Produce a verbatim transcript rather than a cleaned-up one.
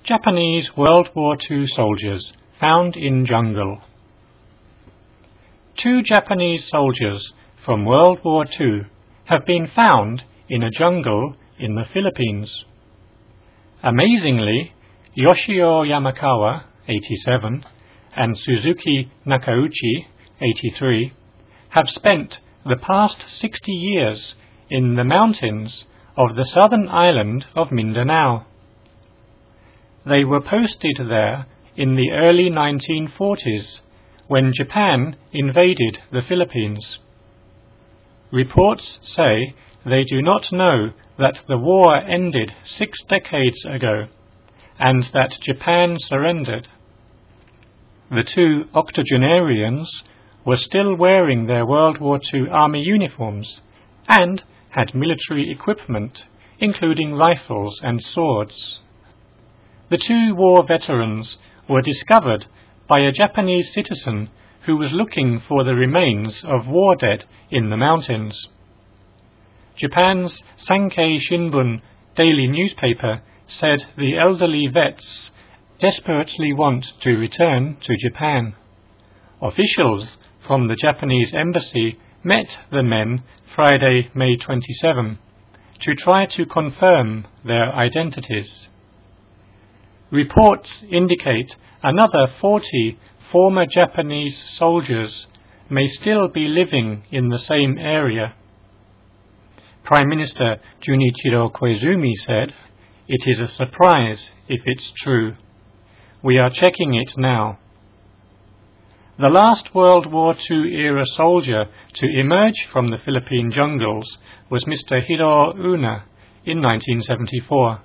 Japanese World War Two soldiers found in jungle. Two Japanese soldiers from World War Two have been found in a jungle in the Philippines. Amazingly, Yoshio Yamakawa, eighty-seven, and Suzuki Nakauchi, eighty-three, have spent the past sixty years in the mountains of the southern island of Mindanao. They were posted there in the early nineteen forties when Japan invaded the Philippines. Reports say they do not know that the war ended six decades ago and that Japan surrendered. The two octogenarians were still wearing their World War Two army uniforms and had military equipment, including rifles and swords. The two war veterans were discovered by a Japanese citizen who was looking for the remains of war dead in the mountains. Japan's Sankei Shimbun daily newspaper said the elderly vets desperately want to return to Japan. Officials from the Japanese embassy met the men Friday, May twenty-seventh, to try to confirm their identities. Reports indicate another forty former Japanese soldiers may still be living in the same area. Prime Minister Junichiro Koizumi said, "It is a surprise if it's true. We are checking it now." The last World War Two era soldier to emerge from the Philippine jungles was Mister Hiro Una in nineteen seventy-four.